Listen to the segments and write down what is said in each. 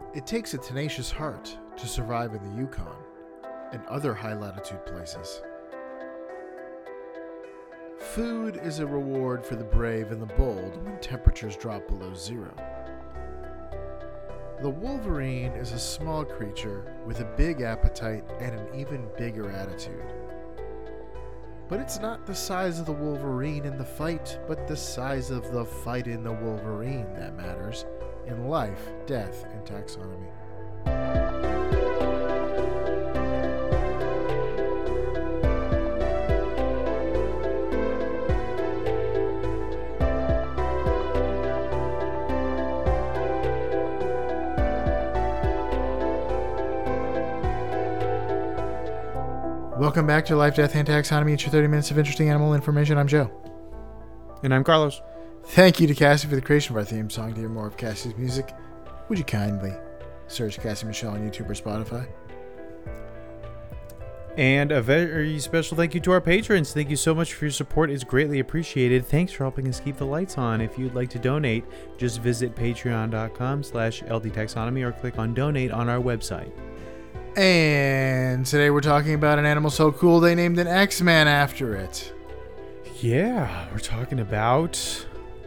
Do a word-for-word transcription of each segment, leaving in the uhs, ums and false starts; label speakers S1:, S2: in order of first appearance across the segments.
S1: It takes a tenacious heart to survive in the Yukon and other high-latitude places. Food is a reward for the brave and the bold when temperatures drop below zero. The wolverine is a small creature with a big appetite and an even bigger attitude. But it's not the size of the wolverine in the fight, but the size of the fight in the wolverine that matters in life, death, and taxonomy. Welcome back to Life, Death, and Taxonomy. It's your thirty minutes of interesting animal information. I'm Joe.
S2: And I'm Carlos.
S1: Thank you to Cassie for the creation of our theme song. To hear more of Cassie's music, would you kindly search Cassie Michelle on YouTube or Spotify?
S2: And a very special thank you to our patrons. Thank you so much for your support. It's greatly appreciated. Thanks for helping us keep the lights on. If you'd like to donate, just visit patreon.com slash ldtaxonomy or click on donate on our website.
S1: And today we're talking about an animal so cool they named an X-Man after it.
S2: Yeah, we're talking about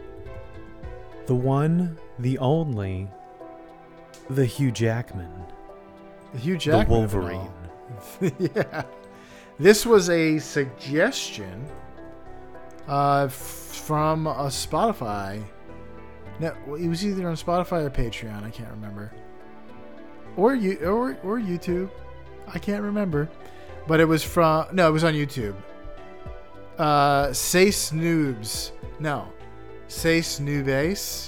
S2: the one, the only, the Hugh Jackman.
S1: The Hugh Jackman.
S2: The Wolverine.
S1: Yeah. This was a suggestion uh, f- from a Spotify. No, it was either on Spotify or Patreon. I can't remember. Or you or or YouTube. I can't remember. But it was from no, it was on YouTube. Uh Say Snoobs. No. Say Snoobes.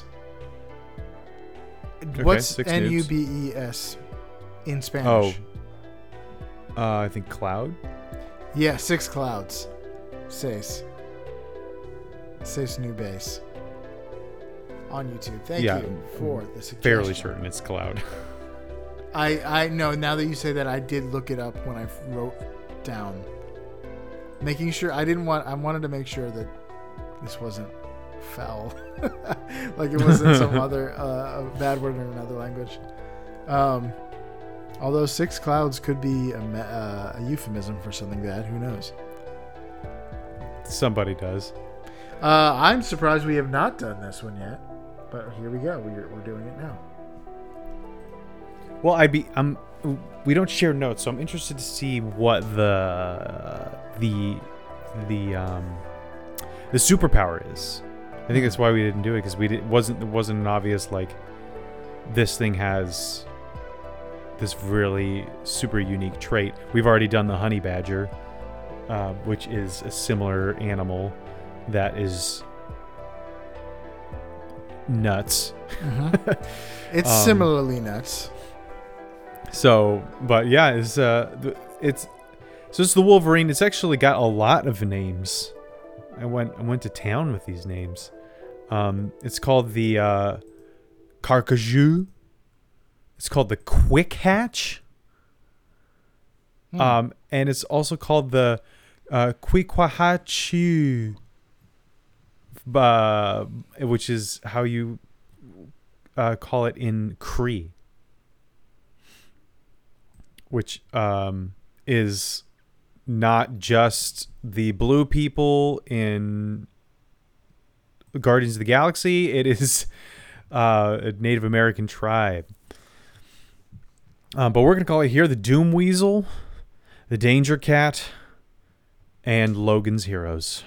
S2: Okay,
S1: What's
S2: six
S1: N U
S2: noobs.
S1: B E S in Spanish?
S2: Oh. Uh, I think Cloud.
S1: Yeah, six clouds. Seis. Seis Nubes. On YouTube. Thank
S2: Yeah,
S1: you for the suggestion.
S2: Fairly certain it's Cloud.
S1: I, I know, now that you say that, I did look it up when I wrote down. Making sure, I didn't want, I wanted to make sure that this wasn't foul. Like it wasn't some other uh, bad word in another language. Um, although six clouds could be a, me- uh, a euphemism for something bad, who knows?
S2: Somebody does.
S1: Uh, I'm surprised we have not done this one yet, but here we go. We're, we're doing it now.
S2: Well, I'd be. Um, we don't share notes, so I'm interested to see what the the the um the superpower is. I think that's why we didn't do it, because we did, wasn't it wasn't an obvious like this thing has this really super unique trait. We've already done the honey badger, uh, which is a similar animal that is nuts.
S1: Mm-hmm. It's
S2: Um,
S1: similarly nuts.
S2: So, but yeah, it's uh, th- it's so it's the Wolverine. It's actually got a lot of names. I went I went to town with these names. Um, it's called the uh, Carcajou. It's called the Quick Hatch.
S1: Hmm.
S2: Um, and it's also called the uh, Quiquahachu, uh, which is how you uh, call it in Cree. Which um, is not just the blue people in Guardians of the Galaxy. It is uh, a Native American tribe. Um, but we're going to call it here the Doom Weasel, the Danger Cat, and Logan's Heroes.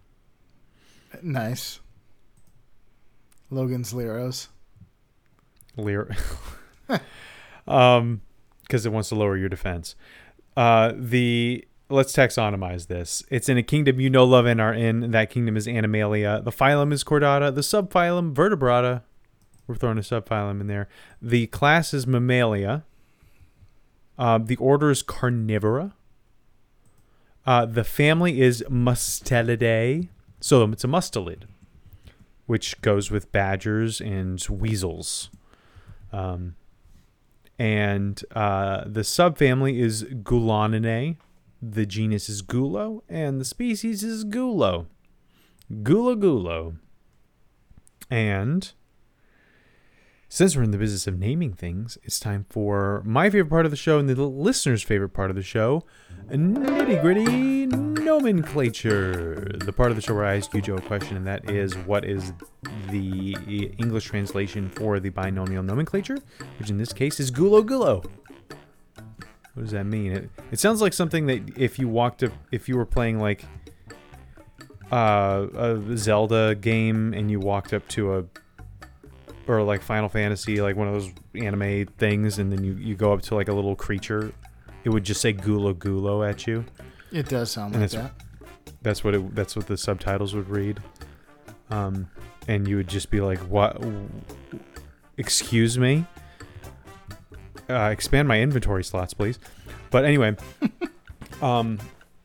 S1: Nice. Logan's Leros.
S2: Lear. um... because it wants to lower your defense. Uh, the let's taxonomize this. It's in a kingdom you know, love, and are in. That kingdom is Animalia. The phylum is Chordata. The subphylum Vertebrata. We're throwing a subphylum in there. The class is Mammalia. Uh, the order is Carnivora. Uh, the family is Mustelidae. So it's a mustelid, which goes with badgers and weasels. Um, And uh, the subfamily is Guloninae. The genus is Gulo, and the species is Gulo. Gulo Gulo. And Since we're in the business of naming things, it's time for my favorite part of the show and the listener's favorite part of the show, nitty gritty nomenclature. The part of the show where I ask you, Joe, a question, and that is, what is the English translation for the binomial nomenclature, which in this case is gulo gulo. What does that mean? It, it sounds like something that if you walked up, if you were playing like uh, a Zelda game and you walked up to a or like Final Fantasy, like one of those anime things, and then you, you go up to like a little creature, it would just say gulo gulo at you.
S1: It does sound
S2: and
S1: like
S2: that's,
S1: that.
S2: That's what it, that's what the subtitles would read. Um, and you would just be like, "What? Excuse me? Uh, expand my inventory slots, please." But anyway, um,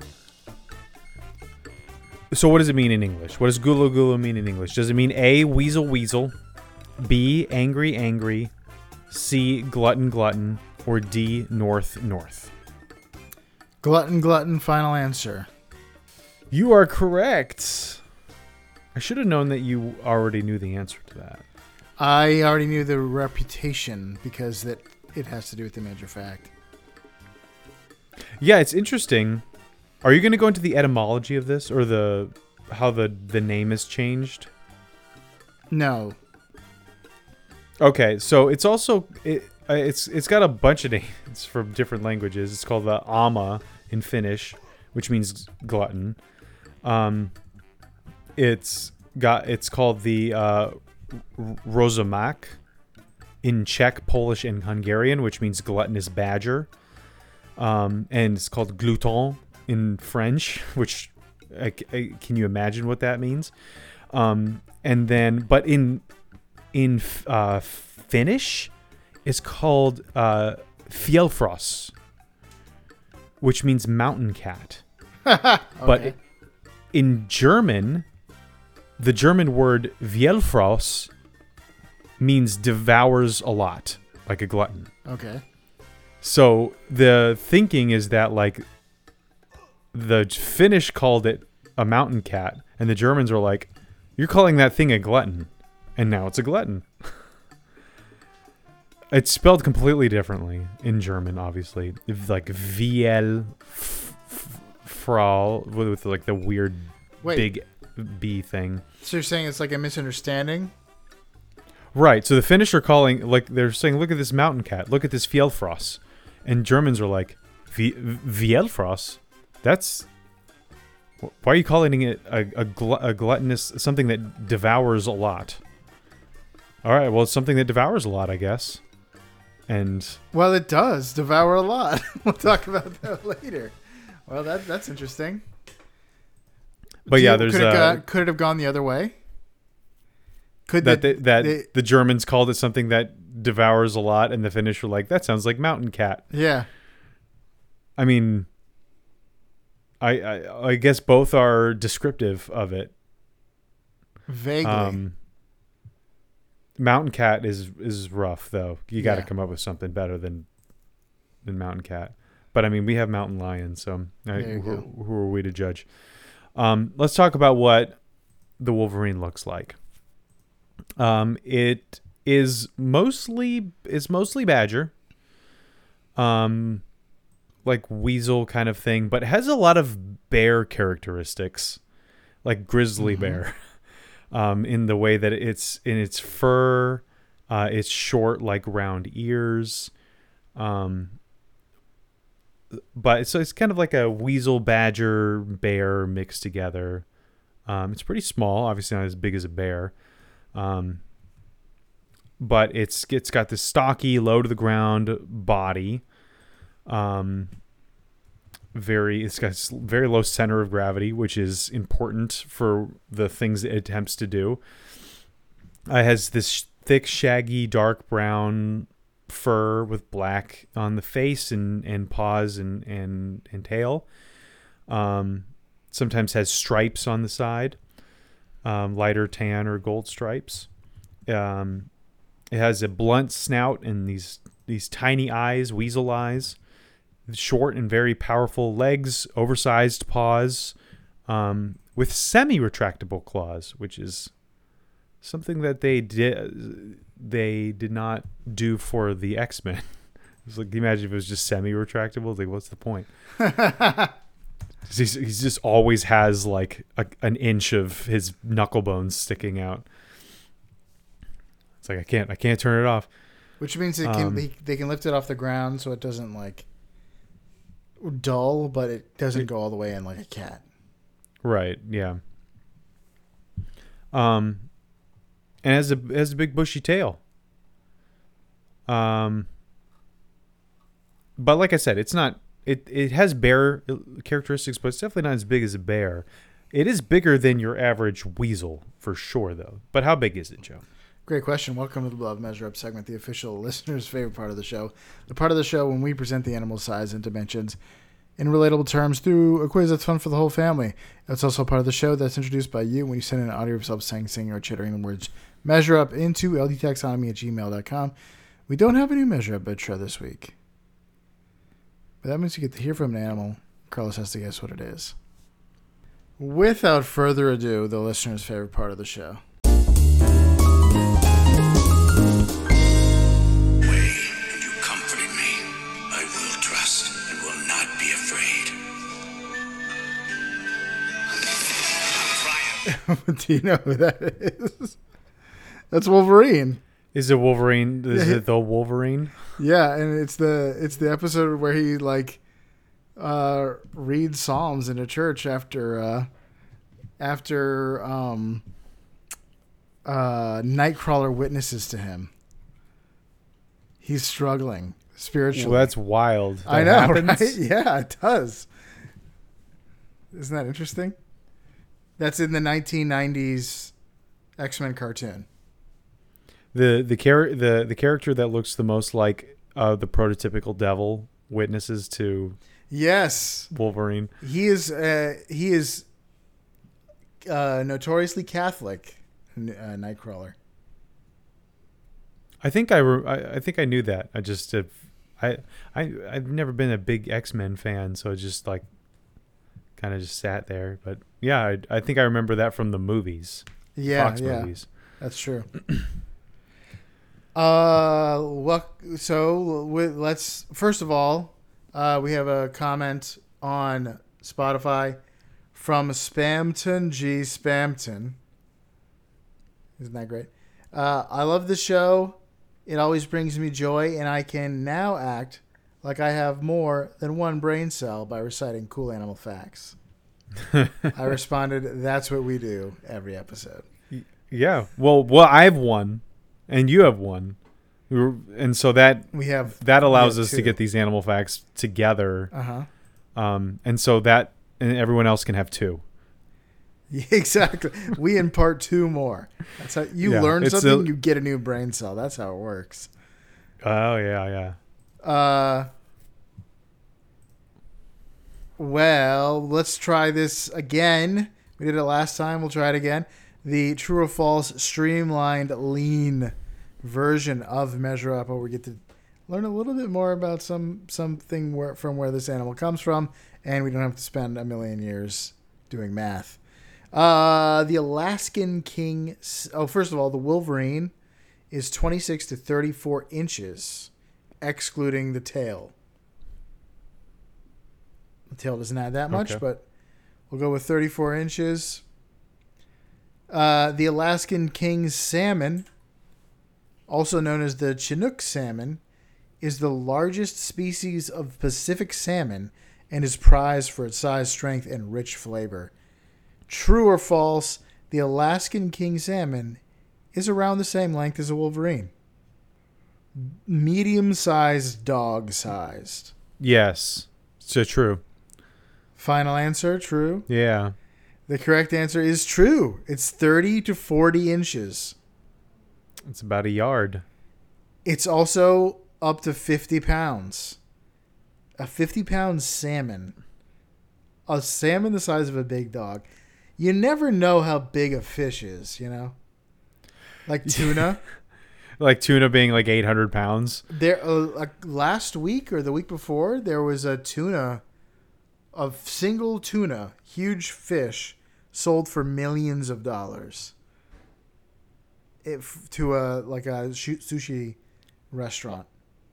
S2: so what does it mean in English? What does gulo gulo mean in English? Does it mean A, weasel weasel, B, angry angry, C, glutton glutton, or D, north north?
S1: Glutton glutton, final answer.
S2: You are correct. I should have known that you already knew the answer to that.
S1: I already knew the reputation because that it has to do with the major fact.
S2: Yeah, it's interesting. Are you going to go into the etymology of this, or the how the the name is changed?
S1: No.
S2: Okay, so it's also it, uh, it's it's got a bunch of names from different languages. It's called the Ama in Finnish, which means glutton. Um, it's got it's called the uh, Rosomak in Czech, Polish, and Hungarian, which means gluttonous badger. Um, and it's called glouton in French, which I, I, can you imagine what that means? Um, and then, but in in uh, Finnish, it's called uh, fjällfros, which means mountain cat.
S1: Okay.
S2: But in German, the German word fjällfros means devours a lot, like a glutton.
S1: Okay.
S2: So the thinking is that like the Finnish called it a mountain cat, and the Germans are like, "You're calling that thing a glutton," and now it's a glutton. It's spelled completely differently in German, obviously, like viel frau with like the weird
S1: Wait.
S2: big B thing.
S1: So you're saying it's like a misunderstanding?
S2: Right. So the Finnish are calling, like, they're saying, "Look at this mountain cat. Look at this fjällfros," and Germans are like, "Fjällfros? That's why are you calling it a a, gl- a gluttonous something that devours a lot?" All right. Well, it's something that devours a lot, I guess. And
S1: well, it does devour a lot. We'll talk about that later. Well, that that's interesting.
S2: But
S1: Do
S2: yeah,
S1: you,
S2: there's
S1: could it,
S2: uh,
S1: go, could it have gone the other way? Could
S2: that
S1: the,
S2: they, that
S1: they,
S2: the Germans called it something that devours a lot, and the Finnish were like, "That sounds like mountain cat."
S1: Yeah.
S2: I mean, I I, I guess both are descriptive of it.
S1: Vaguely.
S2: Um, mountain cat is is rough though. You got to
S1: Yeah.
S2: come up with something better than than mountain cat. But I mean, we have mountain lion, so I,
S1: There you
S2: who,
S1: go.
S2: who are we to judge? Um, let's talk about what the Wolverine looks like. Um, it is mostly it's mostly badger, um, like weasel kind of thing, but it has a lot of bear characteristics, like grizzly
S1: Mm-hmm.
S2: bear, um, in the way that it's in its fur, uh, it's short like round ears, um, but so it's kind of like a weasel badger bear mixed together. Um, it's pretty small, obviously not as big as a bear. Um, but it's it's got this stocky, low to the ground body. Um, very it's got s- very low center of gravity, which is important for the things it attempts to do. Uh, it has this thick, shaggy, dark brown fur with black on the face and, and paws and, and, and tail. Um, sometimes has stripes on the side. Um, lighter tan or gold stripes. Um, it has a blunt snout and these these tiny eyes, weasel eyes, short and very powerful legs, oversized paws, um, with semi-retractable claws, which is something that they did they did not do for the X-Men. It's like, imagine if it was just semi-retractable. Like, what's the point? he's, he's just always has like a, an inch of his knuckle bones sticking out. It's like I can't I can't turn it off.
S1: Which means it can
S2: Um,
S1: they, they can lift it off the ground so it doesn't like dull, but it doesn't go all the way in like a cat.
S2: Right. Yeah. Um, and it has a it has a big bushy tail. Um, but like I said, it's not. It it has bear characteristics, but it's definitely not as big as a bear. It is bigger than your average weasel for sure, though. But how big is it, Joe?
S1: Great question. Welcome to the Love Measure Up segment, the official listener's favorite part of the show. The part of the show when we present the animal's size and dimensions in relatable terms through a quiz that's fun for the whole family. It's also part of the show that's introduced by you when you send in an audio of yourself saying, singing, or chittering the words measure up into ldtaxonomy at gmail dot com. We don't have a new measure up intro this week. But that means you get to hear from an animal. Carlos has to guess what it is. Without further ado, the listener's favorite part of the show. Do you know who that is? That's Wolverine.
S2: Is it Wolverine? Is
S1: Yeah.
S2: it the Wolverine?
S1: Yeah, and it's the it's the episode where he like uh, reads psalms in a church after uh, after um, uh, Nightcrawler witnesses to him. He's struggling spiritually.
S2: Well, that's wild. That
S1: I know,
S2: happens?
S1: right? Yeah, it does. Isn't that interesting? That's in the nineteen nineties X-Men cartoon.
S2: The the char- the the character that looks the most like uh, the prototypical devil witnesses to
S1: Yes,
S2: Wolverine.
S1: he is. Uh, he is uh, notoriously Catholic. Uh, Nightcrawler.
S2: I think I, re- I I think I knew that. I just have, I I I've never been a big X-Men fan, so I just like kind of just sat there. But yeah, I I think I remember that from the movies.
S1: Yeah,
S2: Fox
S1: yeah,
S2: movies.
S1: that's true. uh, what? So we, let's first of all, uh, we have a comment on Spotify from Spamton G Spamton. Isn't that great? Uh, I love the show. It always brings me joy, and I can now act like I have more than one brain cell by reciting cool animal facts. I responded, that's what we do every episode.
S2: Yeah. Well, well, I have one, and you have one, and so that
S1: We have
S2: that allows
S1: we have
S2: us to
S1: two.
S2: get these animal facts together.
S1: Uh-huh.
S2: Um, and so that and everyone else can have two.
S1: Yeah, exactly. We impart two more. That's how you
S2: Yeah,
S1: learn
S2: it's
S1: something,
S2: a-
S1: you get a new brain cell. That's how it works.
S2: Oh yeah, yeah.
S1: Uh, well, let's try this again. We did it last time. We'll try it again. The true or false streamlined lean version of Measure Up, where we get to learn a little bit more about some something where, from where this animal comes from, and we don't have to spend a million years doing math. Uh, the Alaskan king. Oh, first of all, the Wolverine is twenty-six to thirty-four inches, excluding the tail. The tail doesn't add that much,
S2: Okay.
S1: but we'll go with thirty-four inches. Uh, the Alaskan king salmon, also known as the Chinook salmon, is the largest species of Pacific salmon and is prized for its size, strength, and rich flavor. True or false, the Alaskan king salmon is around the same length as a wolverine. Medium-sized, dog-sized.
S2: Yes. So true.
S1: Final answer, true.
S2: Yeah.
S1: The correct answer is true. It's thirty to forty inches.
S2: It's about a yard.
S1: It's also up to fifty pounds. A fifty-pound salmon. A salmon the size of a big dog. You never know how big a fish is, you know? Like tuna.
S2: Like tuna being like eight hundred pounds.
S1: There, uh, like last week or the week before, there was a tuna, a single tuna, huge fish, sold for millions of dollars. if, to a like a shu- sushi restaurant.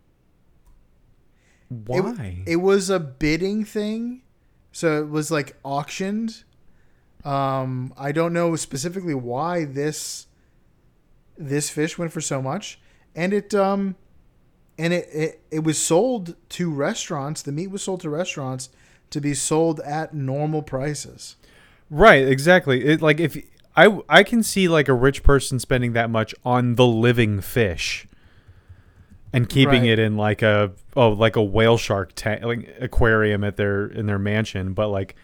S2: Why?
S1: It, it was a bidding thing, so it was like auctioned. Um, I don't know specifically why this this fish went for so much, and it um, and it, it it was sold to restaurants. The meat was sold to restaurants to be sold at normal prices.
S2: Right, exactly. It like if I I can see like a rich person spending that much on the living fish and keeping
S1: Right.
S2: it in like a oh like a whale shark ta- like aquarium at their in their mansion, but like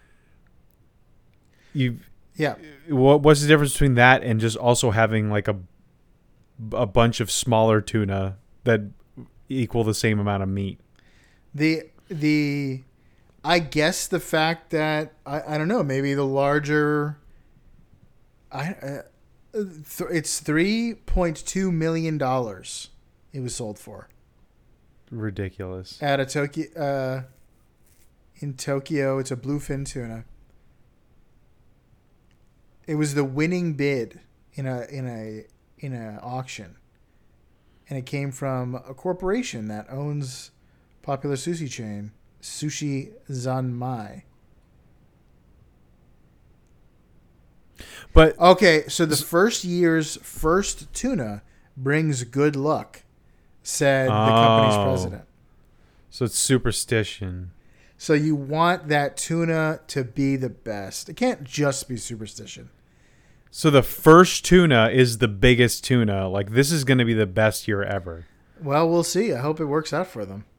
S2: you
S1: Yeah.
S2: what what's the difference between that and just also having like a a bunch of smaller tuna that equal the same amount of meat?
S1: The the I guess the fact that I, I don't know, maybe the larger I uh, th- it's three point two million dollars it was sold for
S2: Ridiculous.
S1: at a Tokyo uh in Tokyo. It's a bluefin tuna. It was the winning bid in a in a in a auction. And it came from a corporation that owns popular sushi chain, Sushi Zanmai.
S2: But
S1: Okay, so the first year's first tuna brings good luck, said the company's
S2: Oh.
S1: president.
S2: so it's superstition.
S1: So you want that tuna to be the best. It can't just be superstition.
S2: So the first tuna is the biggest tuna. Like this is going to be the best year ever.
S1: Well, we'll see. I hope it works out for them.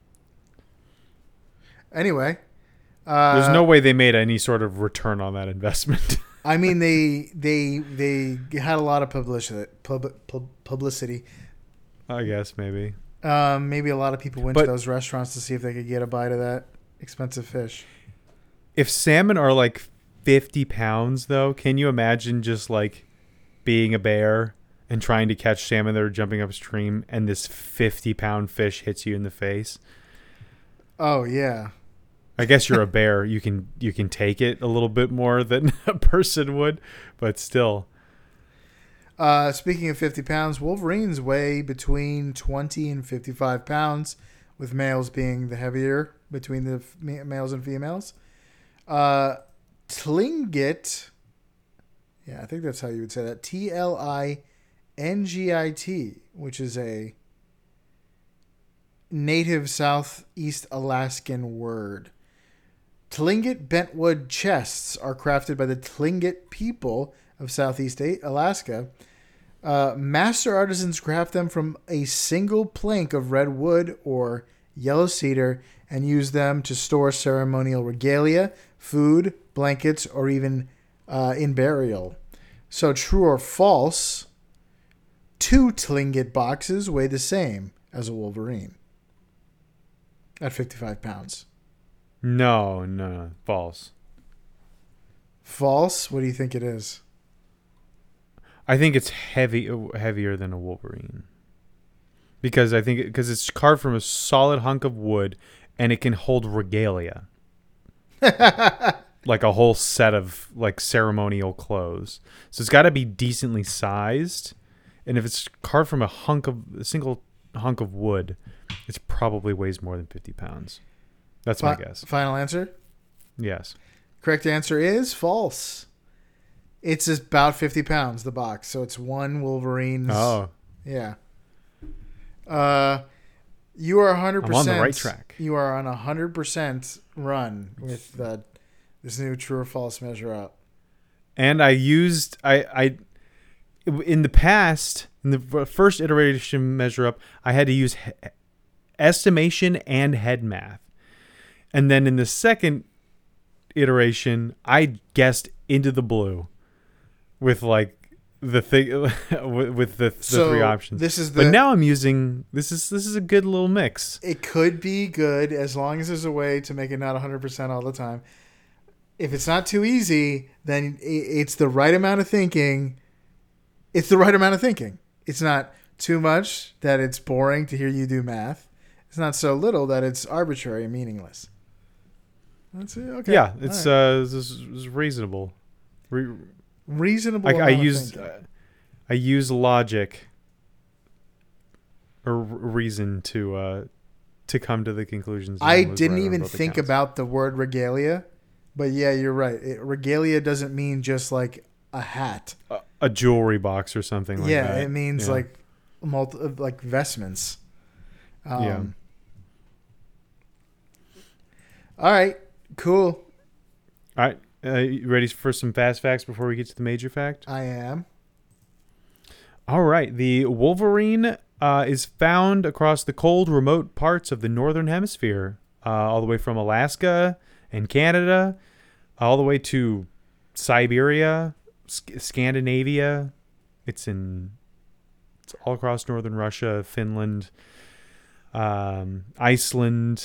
S1: Anyway, uh,
S2: There's no way they made any sort of return on that investment.
S1: I mean, they they they had a lot of publicity. Pub, pub, publicity.
S2: I guess maybe.
S1: Um, maybe a lot of people went
S2: But-
S1: to those restaurants to see if they could get a bite of that expensive fish.
S2: If salmon are like fifty pounds, though, can you imagine just like being a bear and trying to catch salmon that are jumping upstream and this fifty pound fish hits you in the face?
S1: Oh yeah.
S2: I guess you're a bear. You can you can take it a little bit more than a person would, but still.
S1: Uh, speaking of fifty pounds, Wolverines weigh between twenty and fifty-five pounds, with males being the heavier between the f- ma- males and females. Uh, Tlingit, yeah, I think that's how you would say that. T L I N G I T, which is a native Southeast Alaskan word. Tlingit bentwood chests are crafted by the Tlingit people of Southeast Alaska. Uh, master artisans craft them from a single plank of red wood or yellow cedar and use them to store ceremonial regalia, food, blankets, or even uh, in burial. So true or false, two Tlingit boxes weigh the same as a Wolverine at fifty-five pounds.
S2: No, no, false.
S1: False? What do you think it is?
S2: I think it's heavy, heavier than a Wolverine, because I think because it's carved from a solid hunk of wood, and it can hold regalia, like a whole set of like ceremonial clothes. So it's got to be decently sized, and if it's carved from a hunk of a single hunk of wood, it probably weighs more than fifty pounds. That's my
S1: Fi-
S2: guess.
S1: Final answer?
S2: Yes.
S1: Correct answer is false. It's about fifty pounds, the box. So it's one Wolverine's.
S2: Oh,
S1: Yeah. Uh, you are one hundred percent.
S2: I'm on the right track.
S1: You are on a one hundred percent run with uh, this new true or false measure up.
S2: and I used I I in the past in the first iteration measure up, I had to use he- estimation and head math. And then in the second iteration, I guessed into the blue with like the thing with, with the, the
S1: So
S2: three options.
S1: this is the-
S2: but now I'm using this is this is a good little mix.
S1: It could be good as long as there's a way to make it not one hundred percent all the time. If it's not too easy, then i- it's the right amount of thinking. It's the right amount of thinking. It's not too much that it's boring to hear you do math. It's not so little that it's arbitrary and meaningless. That's it. Okay.
S2: Yeah, it's
S1: All right.
S2: uh this is, this is reasonable. Re-
S1: reasonable.
S2: I, I
S1: amount of
S2: used
S1: thinking.
S2: uh, I use logic or r- reason to uh, to come to the conclusions. that
S1: I
S2: was
S1: didn't
S2: right on
S1: even
S2: both
S1: think
S2: accounts.
S1: about the word regalia, but yeah, you're right. It, regalia doesn't mean just like a hat.
S2: a, a jewelry box or something like
S1: Yeah,
S2: that.
S1: it means
S2: Yeah.
S1: like multi, like vestments. Um,
S2: Yeah.
S1: All right, cool.
S2: All right. Uh, you ready for some fast facts before we get to the major fact?
S1: I am.
S2: All right. The wolverine uh, is found across the cold, remote parts of the northern hemisphere, uh, all the way from Alaska and Canada, all the way to Siberia, Sc- Scandinavia. It's in it's all across northern Russia, Finland, um, Iceland,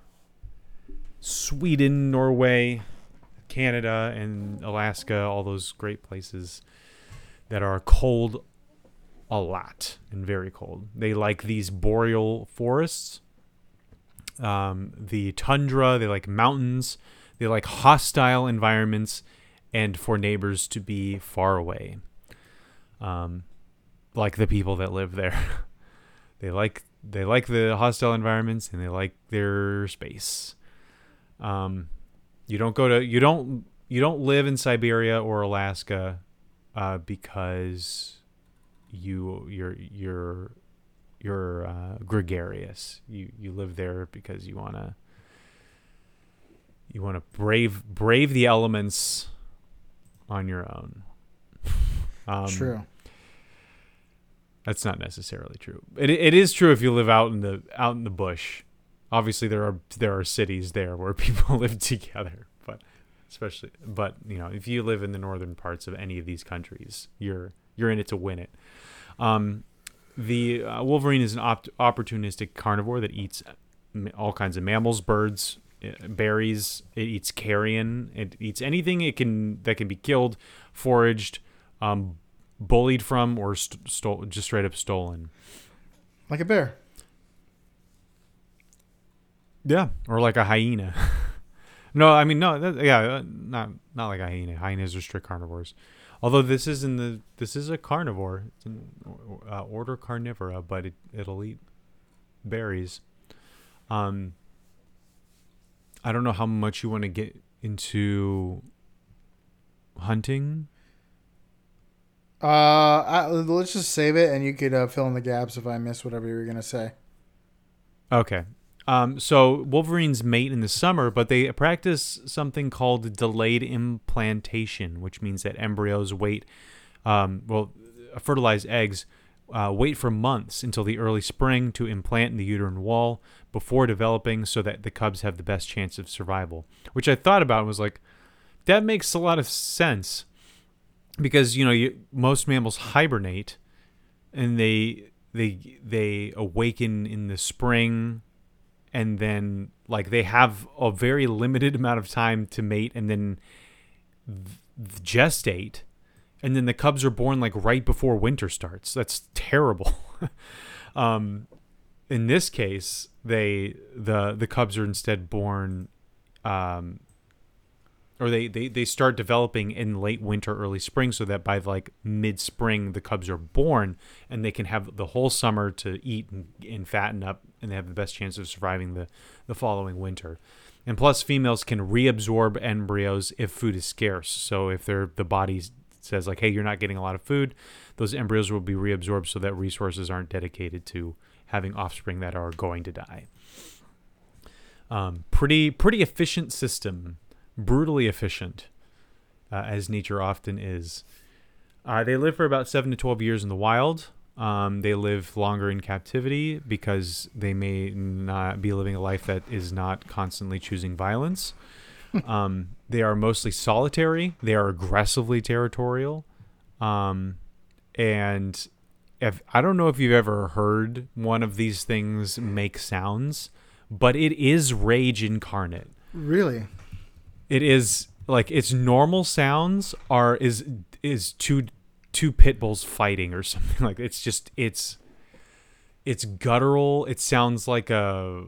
S2: Sweden, Norway, Canada, and Alaska. All those great places that are cold a lot and very cold. They like these boreal forests, um, the tundra. They like mountains. They like hostile environments, and for neighbors to be far away. Um, like the people that live there, they like they like the hostile environments and they like their space. Um, you don't go to you don't you don't live in Siberia or Alaska, uh, because you you're you're you're uh, gregarious. You you live there because you wanna you wanna brave brave the elements on your own. Um,
S1: True.
S2: That's not necessarily true. It it is true if you live out in the out in the bush. Obviously, there are there are cities there where people live together, but especially, but you know, if you live in the northern parts of any of these countries, you're you're in it to win it. Um, the uh, wolverine is an opt- opportunistic carnivore that eats all kinds of mammals, birds, berries. It eats carrion. It eats anything it can that can be killed, foraged, um, bullied from, or st- stole, just straight up stolen.
S1: Like a bear.
S2: Yeah, or like a hyena. no, I mean no. That, yeah, uh, not not like a hyena. Hyenas are strict carnivores. Although this is in the this is a carnivore, it's in, uh, order Carnivora, but it it'll eat berries. Um, I don't know how much you want to get into hunting.
S1: Uh, I, let's just save it, and you could uh, fill in the gaps if I miss whatever you were gonna say.
S2: Okay. Um, so wolverines mate in the summer, but they practice something called delayed implantation, which means that embryos wait, um, well, fertilized eggs uh, wait for months until the early spring to implant in the uterine wall before developing, so that the cubs have the best chance of survival. Which I thought about and was like, that makes a lot of sense, because you know you, most mammals hibernate, and they they they awaken in the spring. And then, like, they have a very limited amount of time to mate and then th- gestate. And then the cubs are born, like, right before winter starts. That's terrible. um, in this case, they the the cubs are instead born, um, or they, they, they start developing in late winter, early spring, so that by, like, mid-spring, the cubs are born, and they can have the whole summer to eat and, and fatten up, and they have the best chance of surviving the, the following winter. And plus, females can reabsorb embryos if food is scarce. So if they're, the body says, like, hey, you're not getting a lot of food, those embryos will be reabsorbed so that resources aren't dedicated to having offspring that are going to die. Um, pretty pretty efficient system. Brutally efficient, uh, as nature often is. Uh, they live for about seven to twelve years in the wild. Um, they live longer in captivity because they may not be living a life that is not constantly choosing violence. um, they are mostly solitary. They are aggressively territorial. Um, and if I don't know if you've ever heard one of these things make sounds, but it is rage incarnate.
S1: Really?
S2: It is like its normal sounds are is is two two pit bulls fighting or something like that. It's just it's it's guttural. It sounds like a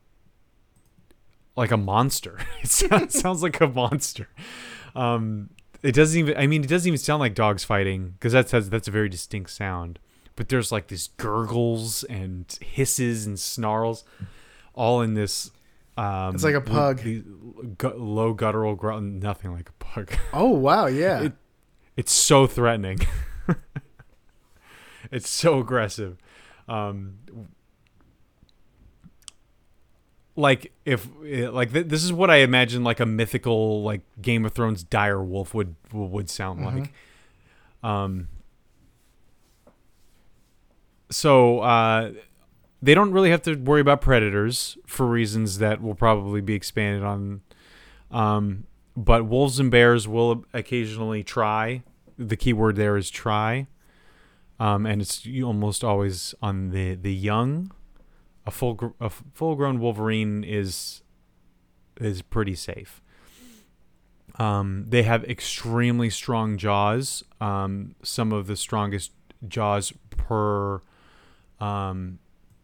S2: like a monster. It sounds, sounds like a monster. Um, it doesn't even. I mean, it doesn't even sound like dogs fighting because that's that's a very distinct sound. But there's like these gurgles and hisses and snarls, all in this. Um,
S1: it's like a pug.
S2: Gu- low guttural growl. Nothing like a pug.
S1: Oh wow, yeah.
S2: It, it's so threatening. It's so aggressive. Um, like if like th- this is what I imagine like a mythical like Game of Thrones dire wolf would would sound
S1: Mm-hmm.
S2: like. Um. So uh, they don't really have to worry about predators for reasons that will probably be expanded on. Um, but wolves and bears will occasionally try. The key word there is try. Um, and it's almost always on the, the young. A full gr- a full grown Wolverine is is pretty safe. Um, they have extremely strong jaws. Um, some of the strongest jaws per um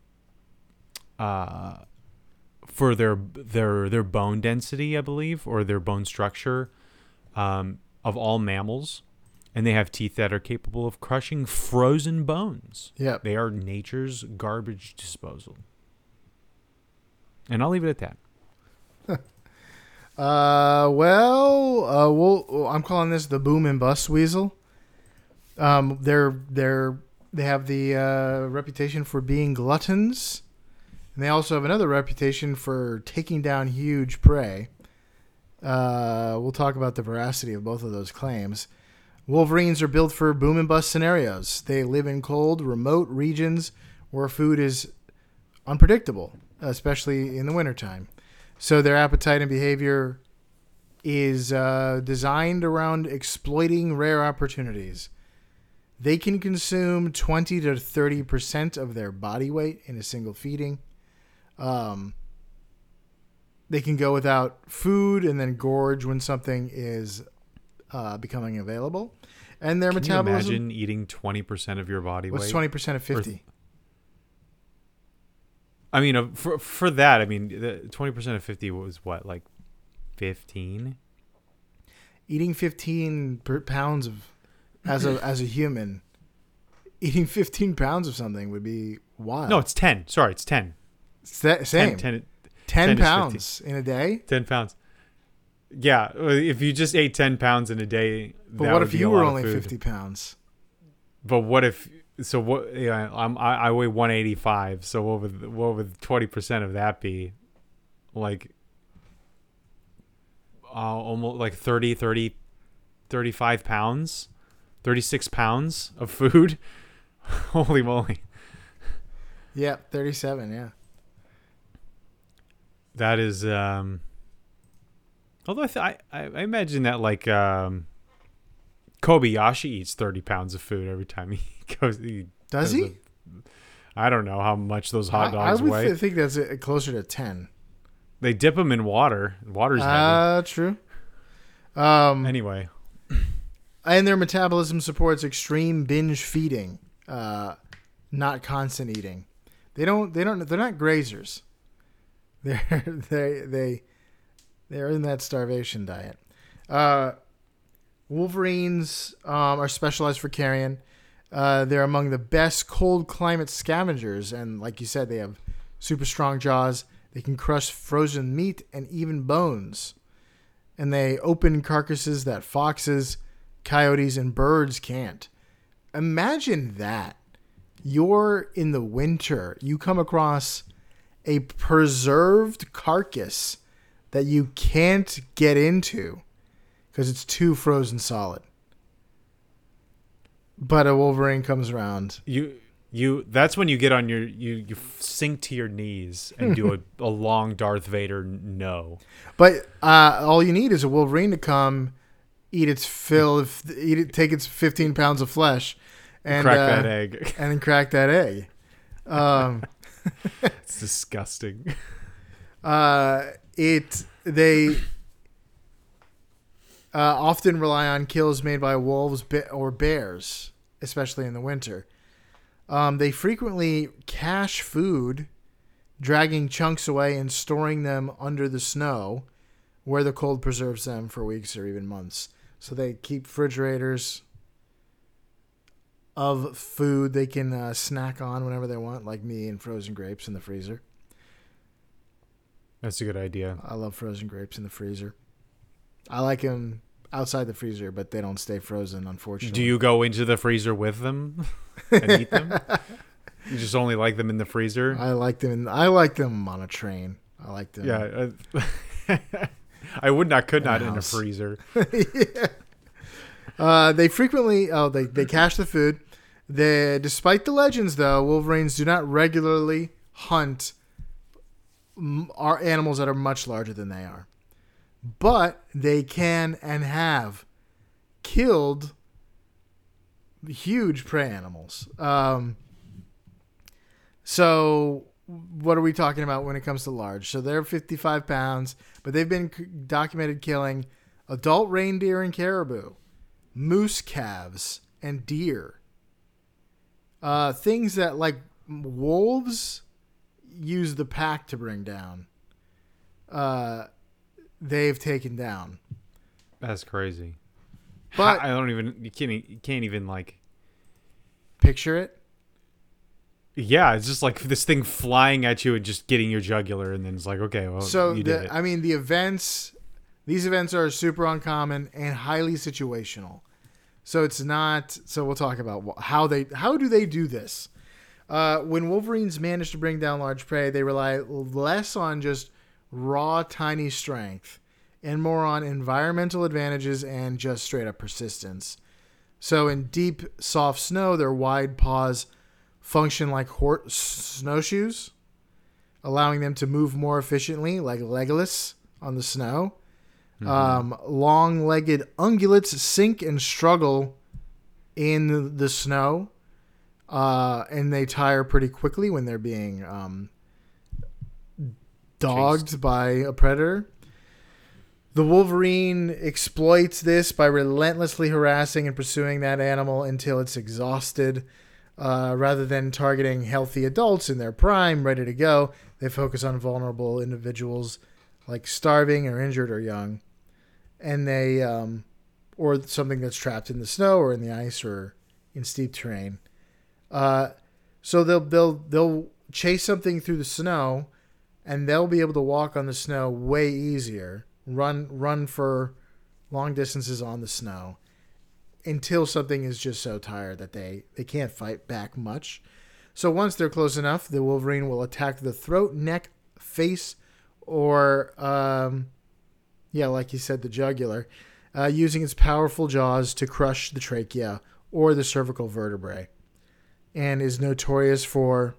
S2: uh for their their their bone density, I believe, or their bone structure, um, of all mammals. And they have teeth that are capable of crushing frozen bones.
S1: Yep.
S2: They are nature's garbage disposal. And I'll leave it at that.
S1: Uh, well, uh, we'll, I'm calling this the boom and bust weasel. Um, they're they're they have the uh, reputation for being gluttons, and they also have another reputation for taking down huge prey. Uh, we'll talk about the veracity of both of those claims. Wolverines are built for boom and bust scenarios. They live in cold, remote regions where food is unpredictable, especially in the wintertime. So their appetite and behavior is uh, designed around exploiting rare opportunities. They can consume twenty to thirty percent of their body weight in a single feeding. Um, they can go without food and then gorge when something is uh, becoming available. And their
S2: Can
S1: metabolism...
S2: you imagine eating twenty percent of your body
S1: What's
S2: weight?
S1: twenty percent of fifty?
S2: I mean, uh, for for that, I mean, the twenty percent of fifty was what, like fifteen?
S1: Eating fifteen per pounds of... As a as a human, eating fifteen pounds of something would be wild.
S2: No, it's ten. Sorry, it's ten.
S1: Sa- same.
S2: ten, ten,
S1: ten,
S2: ten is
S1: pounds in a day?
S2: ten pounds. Yeah, if you just ate ten pounds in a day,
S1: But
S2: that
S1: what
S2: would
S1: if
S2: be
S1: you
S2: a
S1: were
S2: lot of
S1: only
S2: food.
S1: fifty pounds?
S2: But what if... So what? Yeah, I'm, I, I weigh one eighty-five. So what would what would twenty percent of that be? Like, uh, almost like thirty, thirty, thirty-five pounds? thirty-six pounds of food? Holy moly.
S1: Yeah, thirty-seven, yeah.
S2: That is... Um, although I, th- I, I imagine that like um, Kobayashi eats thirty pounds of food every time he goes. He
S1: Does he?
S2: A, I don't know how much those hot
S1: I,
S2: dogs
S1: I would
S2: weigh.
S1: th- think that's uh, closer to ten.
S2: They dip them in water. Water's heavy.
S1: Uh, true. Um,
S2: Anyway.
S1: And their metabolism supports extreme binge feeding, uh, not constant eating. They don't. They don't. They're not grazers. They're they they they're in that starvation diet. Uh, Wolverines um, are specialized for carrion. Uh, they're among the best cold climate scavengers, and like you said, they have super strong jaws. They can crush frozen meat and even bones, and they open carcasses that foxes, coyotes, and birds can't. Imagine that. You're in the winter. You come across a preserved carcass that you can't get into because it's too frozen solid. But a Wolverine comes around.
S2: You you that's when you get on your you you sink to your knees and do a, a long Darth Vader no.
S1: But uh, all you need is a Wolverine to come, eat its fill, of, eat it, take its fifteen pounds of flesh, and
S2: Crack
S1: uh,
S2: that egg.
S1: and then crack that egg. Um,
S2: It's disgusting.
S1: uh, it they uh, often rely on kills made by wolves be- or bears, especially in the winter. Um, they frequently cache food, dragging chunks away and storing them under the snow, where the cold preserves them for weeks or even months. So they keep refrigerators of food they can uh, snack on whenever they want, like me and frozen grapes in the freezer.
S2: That's a good idea.
S1: I love frozen grapes in the freezer. I like them outside the freezer, but they don't stay frozen, unfortunately.
S2: Do you go into the freezer with them and eat them? You just only like them in the freezer?
S1: I like them. In, I like them on a train. I like them.
S2: Yeah. Uh, I would not, could
S1: In a
S2: not in a
S1: house.
S2: freezer.
S1: Yeah. Uh, they frequently, oh, they, they cache the food. They, despite the legends, though, wolverines do not regularly hunt m- our animals that are much larger than they are. But they can and have killed huge prey animals. Um, so what are we talking about when it comes to large? So they're fifty-five pounds, but they've been c- documented killing adult reindeer and caribou, moose calves, and deer. Uh, things that, like, wolves use the pack to bring down. Uh, they've taken down.
S2: That's crazy.
S1: But
S2: I don't even, you can't, e- you can't even like,
S1: picture it.
S2: yeah, it's just like this thing flying at you and just getting your jugular. And then it's like, okay, well,
S1: So,
S2: you did
S1: the,
S2: it.
S1: I mean, the events, these events are super uncommon and highly situational. So it's not, so we'll talk about wh- how they, how do they do this? Uh, when wolverines manage to bring down large prey, they rely less on just raw, tiny strength and more on environmental advantages and just straight up persistence. So in deep, soft snow, their wide paws function like hor- snowshoes, allowing them to move more efficiently, like Legolas on the snow. Mm-hmm. Um, long-legged ungulates sink and struggle in the snow, uh, and they tire pretty quickly when they're being um, dogged Chased. by a predator. The wolverine exploits this by relentlessly harassing and pursuing that animal until it's exhausted. Uh, rather than targeting healthy adults in their prime, ready to go, they focus on vulnerable individuals like starving or injured or young, and they um, or something that's trapped in the snow or in the ice or in steep terrain. Uh, so they'll they'll they'll chase something through the snow, and they'll be able to walk on the snow way easier. Run run for long distances on the snow until something is just so tired that they, they can't fight back much. So once they're close enough, the wolverine will attack the throat, neck, face, or, um, yeah, like you said, the jugular, uh, using its powerful jaws to crush the trachea or the cervical vertebrae, and is notorious for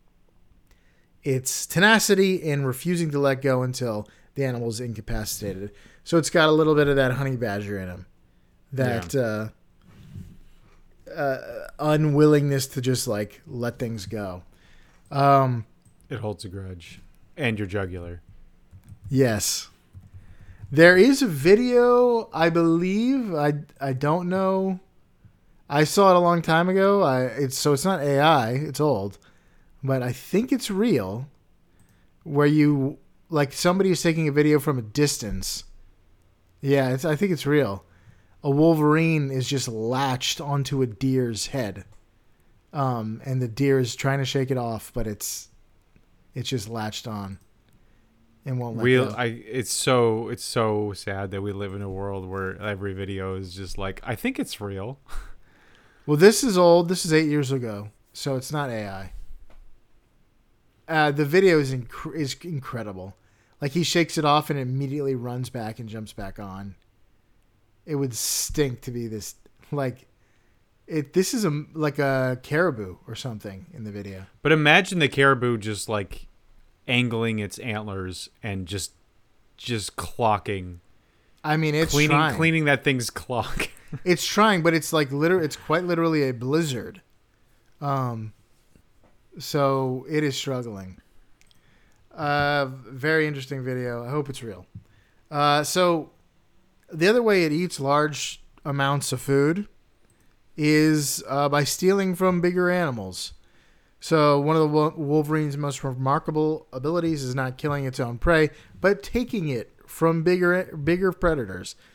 S1: its tenacity in refusing to let go until the animal is incapacitated. So it's got a little bit of that honey badger in him. That yeah. uh, uh, unwillingness to just like let things go. Um,
S2: it holds a grudge. And your jugular.
S1: Yes. There is a video, I believe. I, I don't know. I saw it a long time ago. I it's so it's not A I. It's old. But I think it's real. Where you, like, somebody is taking a video from a distance. Yeah, it's, I think it's real. A wolverine is just latched onto a deer's head, um, and the deer is trying to shake it off, but it's it's just latched on and won't let
S2: Real,
S1: go.
S2: I. It's so it's so sad that we live in a world where every video is just like, I think it's real.
S1: Well, this is old. This is eight years ago, so it's not A I. Uh, the video is inc- is incredible. Like, he shakes it off and immediately runs back and jumps back on. It would stink to be this, like, it. This is a like a caribou or something in the video.
S2: But imagine the caribou just like angling its antlers and just just clocking.
S1: I mean, it's
S2: cleaning
S1: trying.
S2: cleaning that thing's clock.
S1: It's trying, but it's like liter- It's quite literally a blizzard. Um, so it is struggling. Uh, very interesting video. I hope it's real. Uh, so. The other way it eats large amounts of food is uh, by stealing from bigger animals. So one of the wolverine's most remarkable abilities is not killing its own prey, but taking it from bigger bigger predators.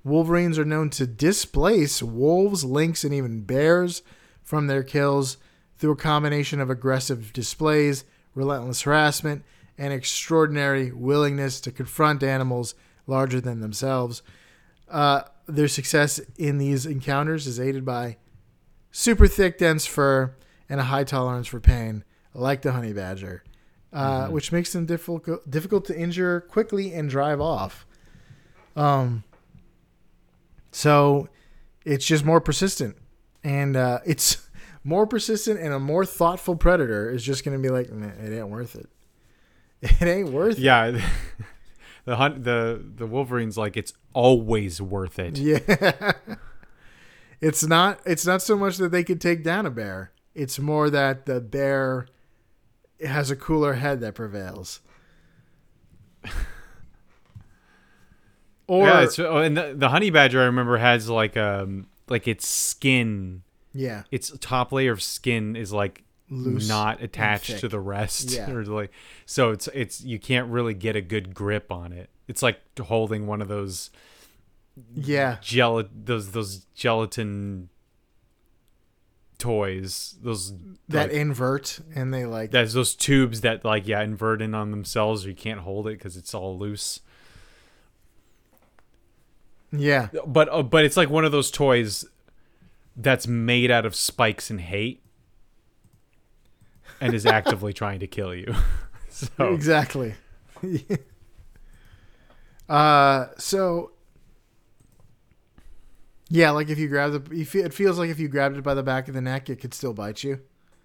S1: Wolverines are known to displace wolves, lynx, and even bears from their kills through a combination of aggressive displays, relentless harassment, and extraordinary willingness to confront animals larger than themselves. Uh, their success in these encounters is aided by super thick, dense fur and a high tolerance for pain, like the honey badger, uh, mm-hmm. which makes them difficult difficult to injure quickly and drive off. Um, so it's just more persistent, and uh, it's more persistent, and a more thoughtful predator is just going to be like, nah, it ain't worth it. It ain't worth
S2: yeah.
S1: it.
S2: Yeah. The hunt, the the Wolverine's like, it's always worth it.
S1: Yeah. It's not it's not so much that they could take down a bear. It's more that the bear has a cooler head that prevails. Or
S2: yeah, it's, oh, and the, the honey badger I remember has like um like its skin.
S1: Yeah.
S2: Its top layer of skin is like
S1: loose,
S2: not attached to the rest.
S1: Yeah.
S2: Or like, so it's it's you can't really get a good grip on it. It's like holding one of those
S1: yeah
S2: gel those those gelatin toys, those
S1: that
S2: like,
S1: invert, and they like
S2: that's those tubes that like yeah invert in on themselves, or you can't hold it because it's all loose.
S1: Yeah,
S2: but uh, but it's like one of those toys that's made out of spikes and hate, and is actively trying to kill you. So.
S1: Exactly. uh, so yeah, like if you grab the, you feel, it feels like if you grabbed it by the back of the neck, it could still bite you.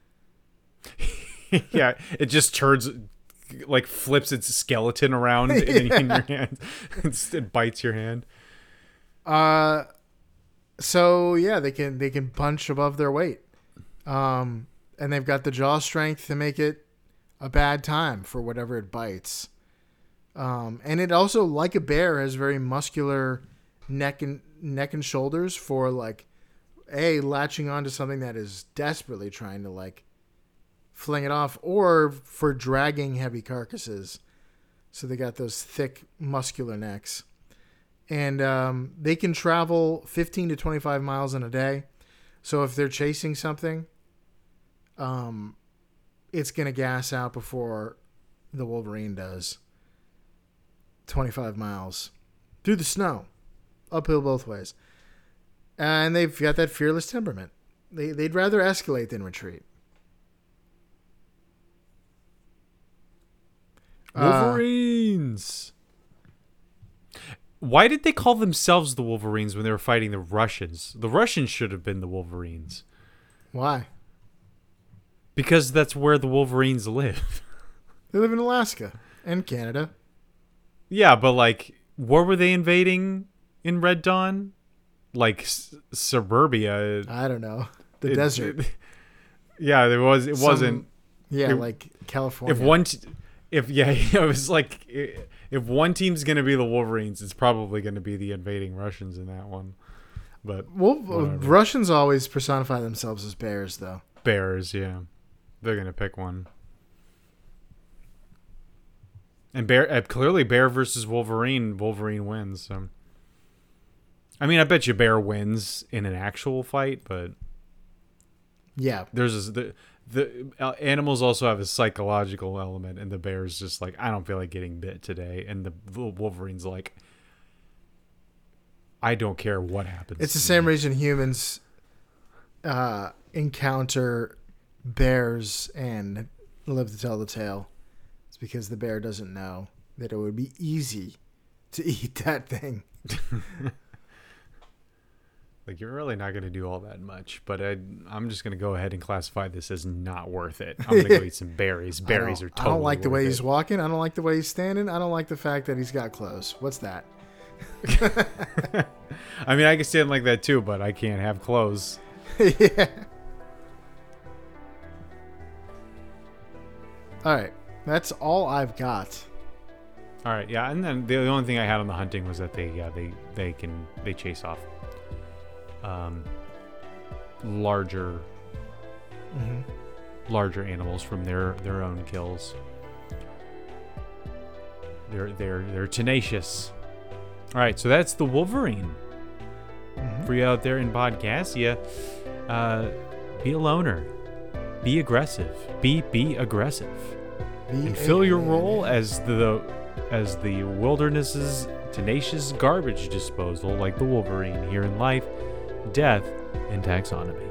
S2: Yeah, it just turns, like flips its skeleton around yeah. in, in your hand. It bites your hand.
S1: Uh, so yeah, they can they can punch above their weight, um, and they've got the jaw strength to make it a bad time for whatever it bites. Um, and it also, like a bear, has very muscular neck and neck and shoulders for like a latching onto something that is desperately trying to like fling it off, or for dragging heavy carcasses. So they got those thick muscular necks. And um, they can travel fifteen to twenty-five miles in a day. So if they're chasing something, um, it's going to gas out before the Wolverine does. twenty-five miles through the snow, uphill both ways. And they've got that fearless temperament. They, they'd rather escalate than retreat.
S2: Wolverines! Uh, Why did they call themselves the Wolverines when they were fighting the Russians? The Russians should have been the Wolverines.
S1: Why?
S2: Because that's where the Wolverines live.
S1: They live in Alaska and Canada.
S2: Yeah, but like, where were they invading in Red Dawn? Like s- suburbia.
S1: I don't know. The
S2: it,
S1: desert.
S2: It, yeah, there was. It
S1: Some,
S2: wasn't.
S1: Yeah,
S2: it,
S1: like California.
S2: If one, t- if yeah, it was like. It, If one team's going to be the Wolverines, it's probably going to be the invading Russians in that one. But
S1: well, Russians always personify themselves as bears, though.
S2: Bears, yeah. They're going to pick one. And bear uh, clearly bear versus Wolverine, Wolverine wins. So. I mean, I bet you bear wins in an actual fight, but
S1: yeah.
S2: There's a, the The uh, animals also have a psychological element, and the bear's just like, I don't feel like getting bit today, and the Wolverine's like, I don't care what happens.
S1: It's the same
S2: me.
S1: reason humans uh, encounter bears and live to tell the tale. It's because the bear doesn't know that it would be easy to eat that thing.
S2: Like, you're really not going to do all that much, but I, I'm just going to go ahead and classify this as not worth it. I'm going to go eat some berries. Berries are totally
S1: I don't like the way
S2: it.
S1: he's walking. I don't like the way he's standing. I don't like the fact that he's got clothes. What's that?
S2: I mean, I can stand like that too, but I can't have clothes.
S1: Yeah. All right. That's all I've got.
S2: All right. Yeah. And then the only thing I had on the hunting was that they, yeah, they, they can, they chase off Um, larger,
S1: mm-hmm.
S2: larger animals from their, their own kills. They're they're they're tenacious. All right, so that's the Wolverine. mm-hmm. for you out there in Podcastia. Uh, be a loner. Be aggressive. Be be aggressive. Be and fill your role as the as the wilderness's tenacious garbage disposal, like the Wolverine here in life, death, and taxonomy.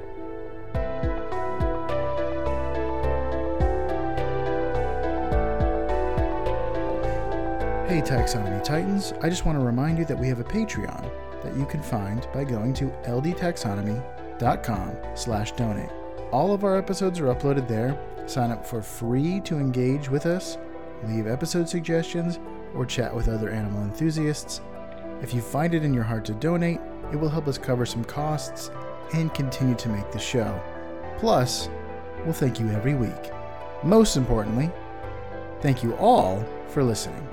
S1: Hey Taxonomy Titans, I just want to remind you that we have a Patreon that you can find by going to ldtaxonomy.com slash donate. All of our episodes are uploaded there. Sign up for free to engage with us, leave episode suggestions, or chat with other animal enthusiasts. If you find it in your heart to donate, it will help us cover some costs and continue to make the show. Plus, we'll thank you every week. Most importantly, thank you all for listening.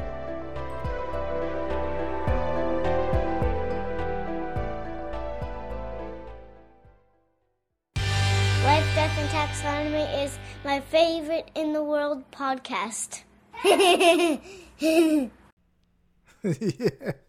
S3: Life, Death, and Taxonomy is my favorite in the world podcast.
S1: Yeah.